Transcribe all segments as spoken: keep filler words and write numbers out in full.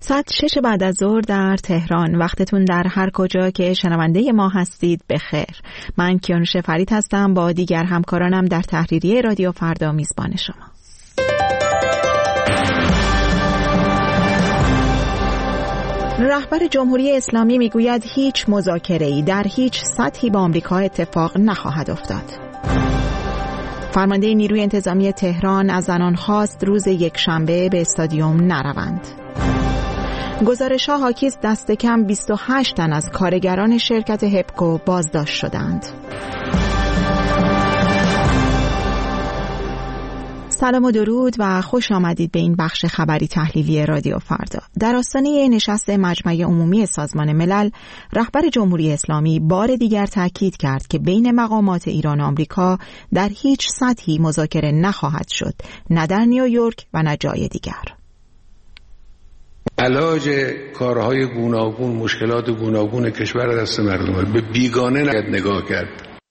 ساعت شش بعد از ظهر در تهران. وقتتون در هر کجا که شنونده ما هستید بخیر. من کیانوش فرید هستم، با دیگر همکارانم در تحریریه رادیو فردا میزبان شما. رهبر جمهوری اسلامی میگوید هیچ مذاکره‌ای در هیچ سطحی با آمریکا اتفاق نخواهد افتاد. فرمانده نیروی انتظامی تهران از زنان خواست روز یکشنبه به استادیوم نروند. گزارش‌ها حاکی است دست کم بیست و هشت تن از کارگران شرکت هپکو بازداشت شدند. سلام و درود و خوش آمدید به این بخش خبری تحلیلی رادیو فردا. در آستانه نشست مجمع عمومی سازمان ملل، رهبر جمهوری اسلامی بار دیگر تاکید کرد که بین مقامات ایران و آمریکا در هیچ سطحی مذاکره نخواهد شد، نه در نیویورک و نه جای دیگر. علاج کارهای گوناگون، مشکلات گوناگون کشور دست مردمه، به بیگانه نگاه نگاه کرد.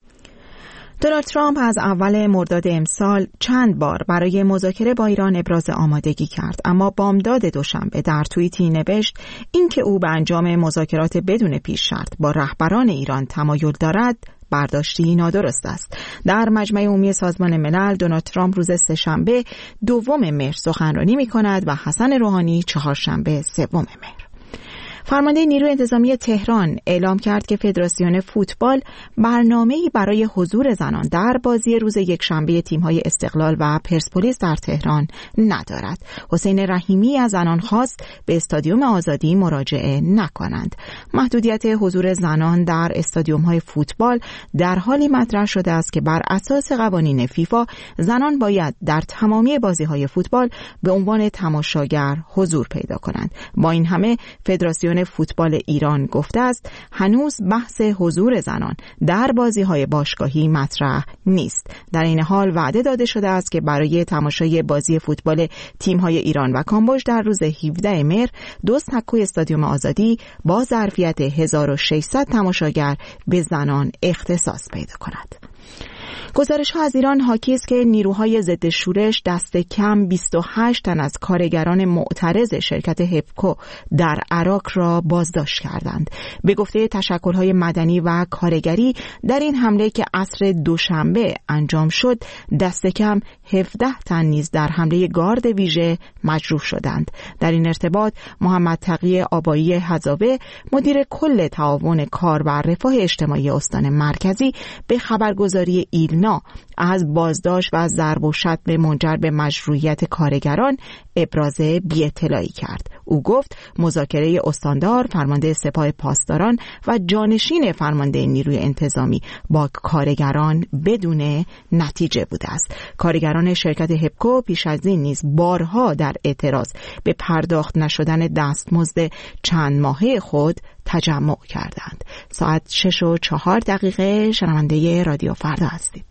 دونالد ترامپ از اول مرداد امسال چند بار برای مذاکره با ایران ابراز آمادگی کرد، اما بامداد دوشنبه در توییتی نوشت اینکه او به انجام مذاکرات بدون پیش شرط با رهبران ایران تمایل دارد برداشتی نادرست است. در مجمع عمومی سازمان ملل دونالد ترامپ روز سه‌شنبه دوم مهر سخنرانی می‌کند و حسن روحانی چهارشنبه سوم مهر. فرمانده نیروی انتظامی تهران اعلام کرد که فدراسیون فوتبال برنامه‌ای برای حضور زنان در بازی روز یکشنبه تیم‌های استقلال و پرسپولیس در تهران ندارد. حسین رحیمی از زنان خواست به استادیوم آزادی مراجعه نکنند. محدودیت حضور زنان در استادیوم‌های فوتبال در حالی مطرح شده است که بر اساس قوانین فیفا زنان باید در تمامی بازی‌های فوتبال به عنوان تماشاگر حضور پیدا کنند. با این همه فدراسیون فوتبال ایران گفته است هنوز بحث حضور زنان در بازی‌های باشگاهی مطرح نیست. در این حال وعده داده شده است که برای تماشای بازی فوتبال تیم‌های ایران و کامبوج در روز هفدهم مهر دو سکوی استادیوم آزادی با ظرفیت هزار و ششصد تماشاگر به زنان اختصاص پیدا کند. گزارش‌ها از ایران حاکی است که نیروهای ضد شورش دست کم بیست و هشت تن از کارگران معترض شرکت هپکو در عراق را بازداشت کردند. به گفته تشکل‌های مدنی و کارگری در این حمله که عصر دوشنبه انجام شد، دست کم هفده تن نیز در حمله گارد ویژه مجروح شدند. در این ارتباط محمد تقی آبایی حضاوه، مدیر کل تعاون کار و رفاه اجتماعی استان مرکزی، به خبرگزاری ایلنا از بازداشت و ضرب و شتم منجر به مجروحیت کارگران ابراز بی‌اطلاعی کرد. او گفت مذاکره استاندار فرمانده سپاه پاسداران و جانشین فرمانده نیروی انتظامی با کارگران بدون نتیجه بوده است. کارگران شرکت هپکو پیش از این نیز بارها در اعتراض به پرداخت نشدن دستمزد چند ماهه خود تجمع کردند. ساعت شش و چهار دقیقه شنونده رادیو فردا هستید.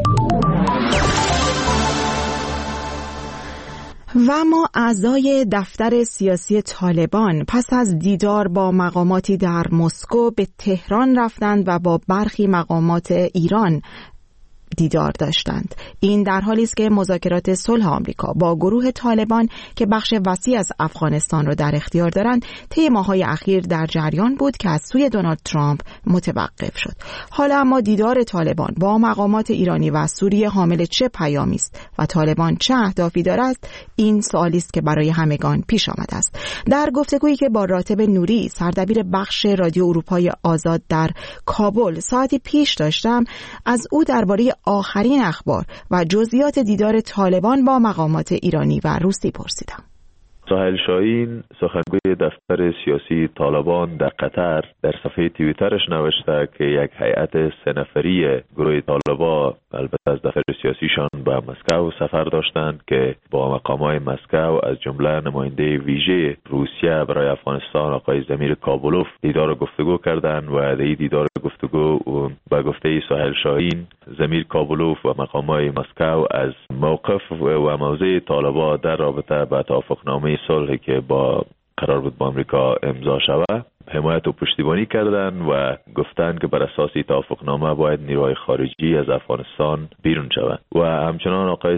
و ما اعضای دفتر سیاسی طالبان پس از دیدار با مقاماتی در مسکو به تهران رفتند و با برخی مقامات ایران دیدار داشتند. این در حالی است که مذاکرات صلح آمریکا با گروه طالبان که بخش وسیع از افغانستان را در اختیار دارند طی ماه‌های اخیر در جریان بود که از سوی دونالد ترامپ متوقف شد. حالا اما دیدار طالبان با مقامات ایرانی و سوریه حامل چه پیامی است و طالبان چه اهدافی دارد؟ این سوالی است که برای همگان پیش آمده است. در گفتگویی که با راتب نوری، سردبیر بخش رادیو اروپای آزاد در کابل ساعتی پیش داشتم، از او درباره آخرین اخبار و جزئیات دیدار طالبان با مقامات ایرانی و روسی پرسیدم. ساحل شاهین، سخنگوی دفتر سیاسی طالبان در قطر، در صفحه توییترش نوشته که یک هیئت سه نفری گروه طالبان البته از دفتر سیاسیشان به مسکو سفر داشتند که با مقامای مسکو از جمله نماینده ویژه روسیه برای افغانستان آقای زمیر کابلوف دیدار و گفتگو کردند و در این دیدار گفتگو به گفته ساحل شاهین زمیر کابلوف و مقامای مسکو از موقف و موضع طالبان در رابطه با توافقنامه صلحی که با قرار بود با آمریکا امضا شود حمایت و پشتیبانی کردند و گفتند که بر اساس توافقنامه باید نیروهای خارجی از افغانستان بیرون شوند. و همچنان آقای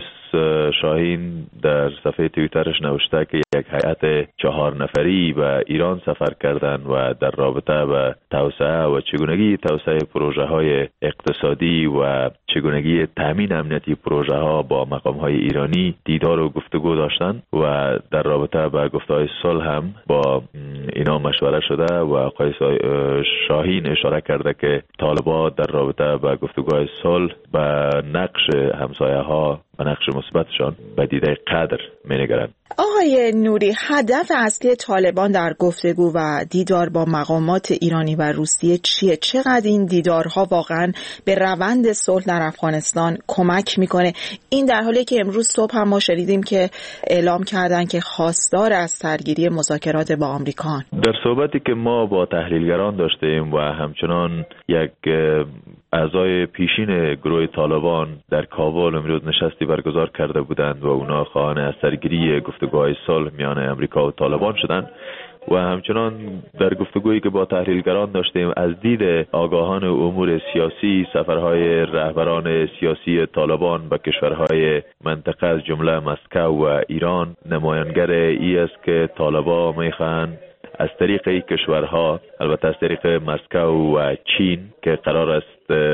شاهین در صفحه توییترش نوشته که یک هیئت چهار نفری به ایران سفر کردند و در رابطه با توسعه و چگونگی توسعه پروژه های اقتصادی و چگونگی تامین امنیتی پروژه ها با مقام های ایرانی دیدار و گفتگو داشتند و در رابطه با گفته‌های صلح هم با اینا مشوره شده و آقای شاهین اشاره کرده که طالبان در رابطه با گفتگوهای صلح به نقش همسایه ها و نقش مثبتشان به دیده قدر می‌نگرند. آقای نوری، هدف اصلی طالبان در گفتگو و دیدار با مقامات ایرانی و روسیه چیه؟ چقدر این دیدارها واقعا به روند صلح در افغانستان کمک میکنه؟ این در حالی که امروز صبح هم ما شنیدیم که اعلام کردن که خواستار از سرگیری مذاکرات با آمریکا. در صحبتی که ما با تحلیلگران داشتیم و همچنان یک اعضای پیشین گروه طالبان در کابل امروز نشستی برگزار کرده بودند و اونا خواهان از سرگیری گفتگوهای صلح میان امریکا و طالبان شدند و همچنان در گفتگویی که با تحلیلگران داشتیم از دید آگاهان امور سیاسی سفرهای رهبران سیاسی طالبان به کشورهای منطقه از جمله مسکو و ایران نمایانگر ای است که طالبان میخواهند از طریق این کشورها، البته از طریق مسکو و چین که قرار است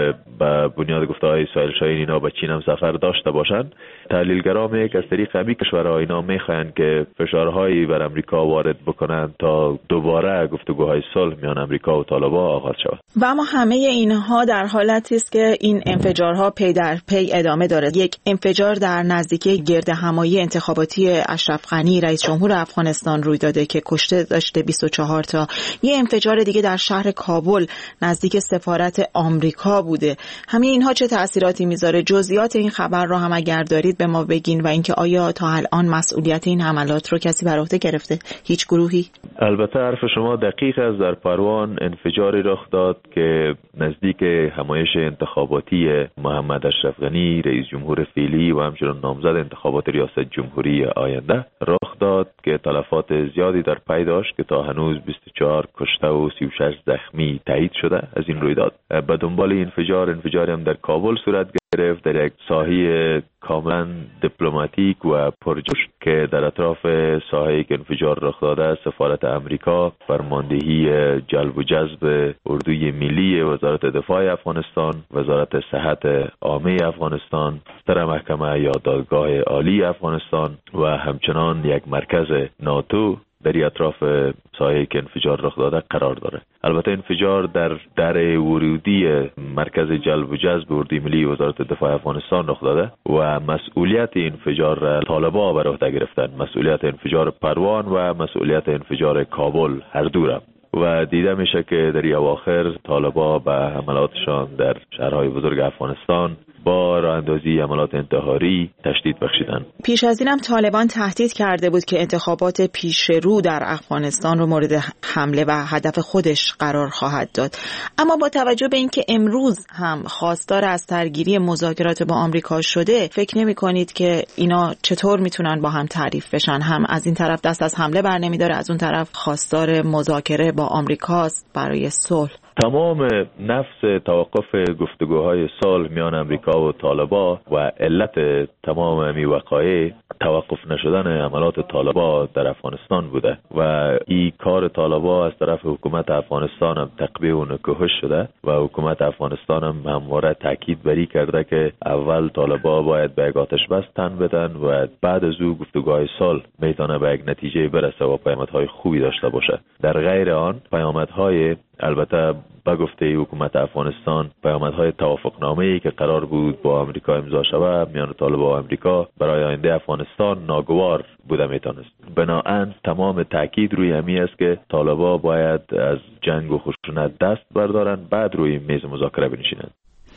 به بنیاد گفته‌های اسماعیل شاهین اینا به چین هم سفر داشته باشند، تحلیلگران میگن که از طریق همین کشورها اینا میخواهند که فشارهایی بر امریکا وارد بکنند تا دوباره گفتگوهای صلح میان امریکا و طالبان آغاز شود. و اما همه اینها در حالتی است که این انفجارها پی در پی ادامه دارد. یک انفجار در نزدیکی گردهمایی انتخاباتی اشرف غنی رئیس جمهور افغانستان روی داده که کشته داشته بیست و چهار تا. یه انفجار دیگه در شهر کابل نزدیک سفارت آمریکا بوده. همین اینها چه تأثیراتی میذاره؟ جزئیات این خبر رو هم اگر دارید به ما بگین و اینکه آیا تا الان مسئولیت این حملات رو کسی بر عهده گرفته؟ هیچ گروهی؟ البته حرف شما دقیق است. در پروان انفجاری رخ داد که نزدیک همایش انتخاباتی محمد اشرف غنی رئیس جمهور فعلی و همچنین نامزد انتخابات ریاست جمهوری آینده رخ داد که تلفات زیادی در پی داشت که تا هنوز بیست و چهار کشته و سی و شش زخمی تایید شده از این رویداد. به دنبال انفجار انفجاری هم در کابل صورت گرفت در یک ساحه کاملا دیپلماتیک و پرجوش که در اطراف ساحه‌ای که انفجار رخ داده سفارت امریکا، فرماندهی جلب و جذب اردوی ملی وزارت دفاع افغانستان، وزارت صحت عامه افغانستان، ستر محکمه یا دادگاه عالی افغانستان و همچنان یک مرکز ناتو در اطراف ساحه‌ای که انفجار رخ داده قرار داره. البته انفجار در در ورودی مرکز جلب و جذب اردوی ملی وزارت دفاع افغانستان رخ داده و مسئولیت انفجار طالبان بر عهده گرفتن، مسئولیت انفجار پروان و مسئولیت انفجار کابل هر دو و دیده میشه که در اواخر طالبان به حملاتشان در شهرهای بزرگ افغانستان با راه اندازی حملات انتحاری تشدید بخشیدن. پیش از این هم طالبان تهدید کرده بود که انتخابات پیش رو در افغانستان رو مورد حمله و هدف خودش قرار خواهد داد. اما با توجه به اینکه امروز هم خواستار از سرگیری مذاکرات با آمریکا شده، فکر نمی کنید که اینا چطور میتونن با هم تعریف بشن؟ هم از این طرف دست از حمله بر نمیداره، از اون طرف خواستار مذاکره با آمریکاست برای صلح. تمام نفس توقف گفتگوهای صلح میان امریکا و طالبان و علت تمام امی وقایع توقف نشدن حملات طالبان در افغانستان بوده و این کار طالبان از طرف حکومت افغانستان هم تقبیح و نکوهش شده و حکومت افغانستان هم همواره تاکید بری کرده که اول طالبان باید به یک آتش بس تن بدن و بعد از او گفتگوهای صلح میتونه به یک نتیجه برسه و پیامدهای خوبی داشته باشه. در غیر آن پیامدهای البته به گفته حکومت افغانستان پیامدهای توافقنامه‌ای که قرار بود با آمریکا امضا شود میان طالبان و آمریکا برای آینده افغانستان ناگوار بوده میتونست. بنابراین تمام تاکید روی همی است که طالبان باید از جنگ و خشونت دست بردارن بعد روی میز مذاکره بنشینند.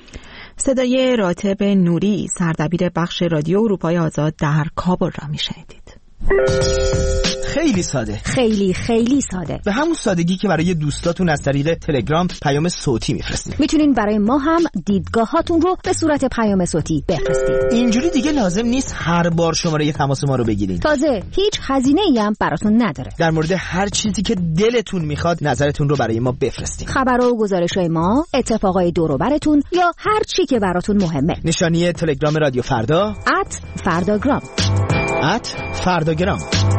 صدای راتب نوری، سردبیر بخش رادیو اروپای آزاد در کابل را میشنیدید. خیلی ساده. خیلی خیلی ساده. به همون سادگی که برای دوستاتون از طریق تلگرام پیام صوتی میفرستید. میتونین برای ما هم دیدگاهاتون رو به صورت پیام صوتی بفرستید. اینجوری دیگه لازم نیست هر بار شماره تماس ما رو بگیرین. تازه هیچ هزینه‌ای هم براتون نداره. در مورد هر چیزی که دلتون میخواد نظرتون رو برای ما بفرستید. خبرها و گزارش‌های ما، اتفاقای دور و براتون یا هر چی که براتون مهمه. نشانی تلگرام رادیو فردا ات فرداگرام ات فرداگرام.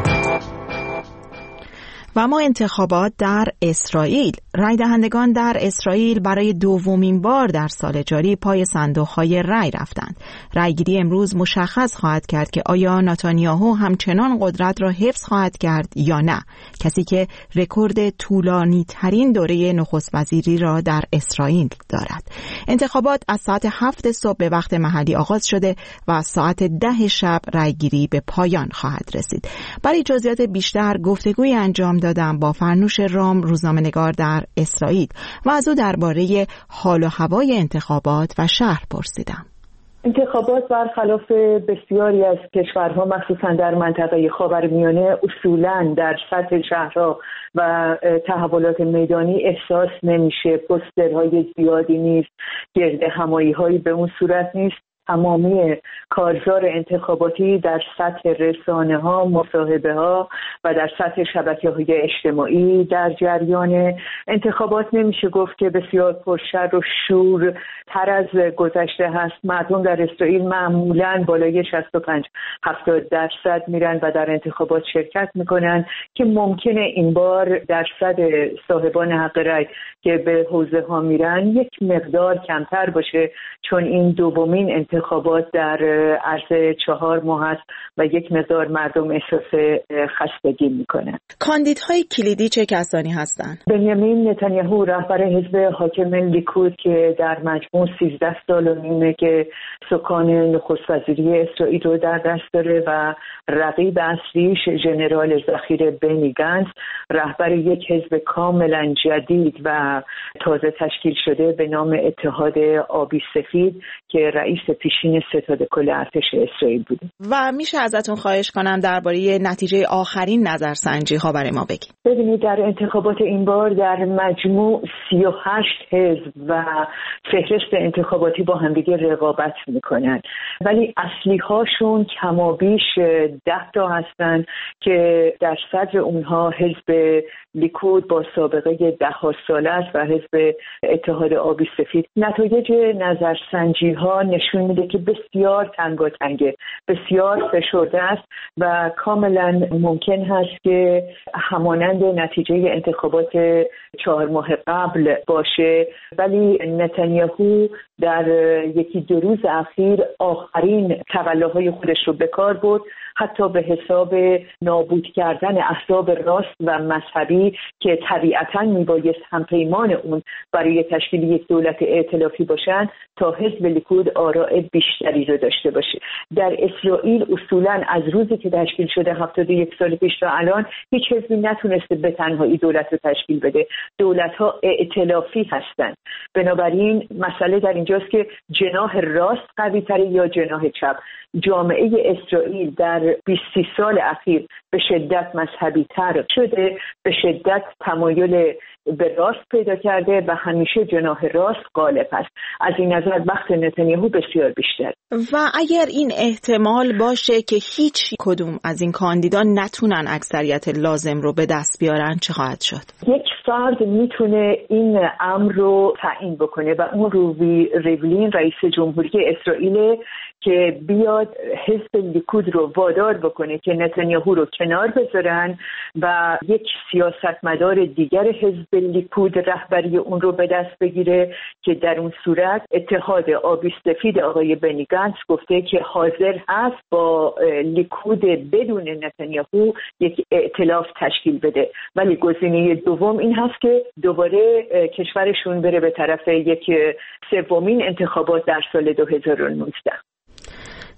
و اما انتخابات در اسرائیل. رای دهندگان در اسرائیل برای دومین بار در سال جاری پای صندوق‌های رای رفتند. رایگیری امروز مشخص خواهد کرد که آیا نتانیاهو همچنان قدرت را حفظ خواهد کرد یا نه، کسی که رکورد طولانی ترین دوره نخست وزیری را در اسرائیل دارد. انتخابات از ساعت هفت صبح به وقت محلی آغاز شده و از ساعت ده شب رایگیری به پایان خواهد رسید. برای جزئیات بیشتر گفتگوی انجام دادم با فرنوش رام، روزنامه‌نگار در اسرائیل، و از او درباره حال و هوای انتخابات و شهر پرسیدم. انتخابات برخلاف بسیاری از کشورها مخصوصا در منطقه خاورمیانه اصولاً در سطح شهرها و تحولات میدانی احساس نمیشه. پوسترهای زیادی نیست، گرد همایی‌هایی به اون صورت نیست. تمامی کارزار انتخاباتی در سطح رسانه‌ها، مصاحبه‌ها و در سطح شبکه‌های اجتماعی در جریان انتخابات. نمیشه گفت که بسیار پرشر و شور تر از گذشته هست. مردم در اسرائیل معمولاً بالای شصت و پنج هفتاد درصد میرن و در انتخابات شرکت میکنن که ممکنه این بار درصد صاحبان حق رأی که به حوزه ها میرن یک مقدار کمتر باشه، چون این دومین انتخابات در عرض چهار ماه است و یک مقدار مردم احساس خستگی میکنن. کاندیدهای کلیدی چه کسانی هستند؟ بنیامین نتانیاهو رهبر حزب حاکم لیکود که در مجموع سیزده سال و نیمه که سکان نخست وزیری اسرائیل رو در دست داره و رقیب اصلیش ژنرال ذخیره بنی گنتس، رهبر یک حزب کاملا جدید و تازه تشکیل شده به نام اتحاد آبی سفید که رئیس پیشین ستاد کل ارتش اسرائیل بوده. و میشه ازتون خواهش کنم درباره نتیجه آخرین نظرسنجی ها برای ما بگید؟ ببینید، در انتخابات این بار در مجموع سی و هشت حزب و فهرست انتخاباتی با همدیگه رقابت میکنن، ولی اصلی هاشون کمابیش ده تا هستن که در صدر اونها حزب لیکود با سابقه ده ها ساله است و حزب اتحاد آبی سفید. نتایج نظرسنجی ها نشون میده که بسیار تنگاتنگه، بسیار فشرده است و کاملا ممکن هست که همانند نتیجه انتخابات چهار ماه قبل باشه. ولی نتانیاهو در یکی دو روز اخیر آخرین تقلاهای خودش رو به کار برد، حتی به حساب نابود کردن احزاب راست و مذهبی که طبیعتاً میبایست همپیمان اون برای تشکیل یک دولت ائتلافی باشن تا حزب لیکود آراء بیشتری رو داشته باشه. در اسرائیل اصولاً از روزی که تشکیل شده هفتاد و یک سال پیش تا الان هیچ حزبی نتونسته به تنهایی دولت رو تشکیل بده. دولت‌ها ائتلافی هستند. بنابراین مسئله در اینجاست که جناح راست قوی‌تره یا جناح چپ. جامعه اسرائیل در بیست سال اخیر به شدت مذهبی تر شده، به شدت تمایل به راست پیدا کرده و همیشه جناح راست غالب است. از این نظر وقت نتانیاهو بسیار بیشتر. و اگر این احتمال باشه که هیچ کدوم از این کاندیدان نتونن اکثریت لازم رو به دست بیارن، چه خواهد شد؟ یک فرد میتونه این امر رو تعیین بکنه و اون روی ریولین رئیس جمهوری اسرائیل که بیاد حزب لیکود رو وادار بکنه که نتانیاهو رو کنار بذارن و یک سیاستمدار دیگر حزب لیکود رهبری اون رو به دست بگیره که در اون صورت اتحاد آبی سفید آقای بنی گنتس گفته که حاضر هست با لیکود بدون نتانیاهو یک ائتلاف تشکیل بده. ولی گزینه دوم این هست که دوباره کشورشون بره به طرف یک سومین انتخابات در سال دو هزار و نوزده.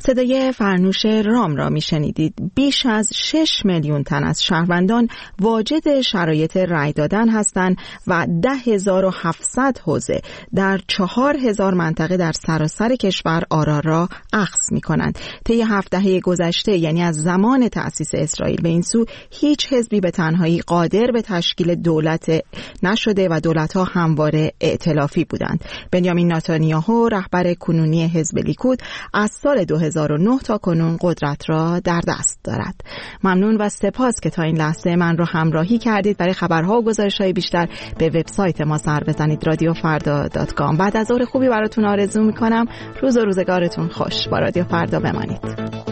صدای فرنوش رام را میشنیدید. بیش از شش میلیون تن از شهروندان واجد شرایط رأی دادن هستند و ده هزار و هفتصد حوزه در چهار هزار منطقه در سراسر کشور آرا را اخذ می کنند. طی هفت دهه گذشته، یعنی از زمان تأسیس اسرائیل به این سو، هیچ حزبی به تنهایی قادر به تشکیل دولت نشده و دولت‌ها همواره ائتلافی بودند. بنیامین نتانیاهو، رهبر کنونی حزب لیکود، از سال دو هزار و نه تا کنون قدرت را در دست دارد. ممنون و سپاس که تا این لحظه من را همراهی کردید. برای خبرها و گزارش‌های بیشتر به وبسایت ما سر بزنید، رادیو فردا دات کام. بعد از ظهر خوبی براتون آرزو می‌کنم. روز و روزگارتون خوش. با رادیو فردا بمانید.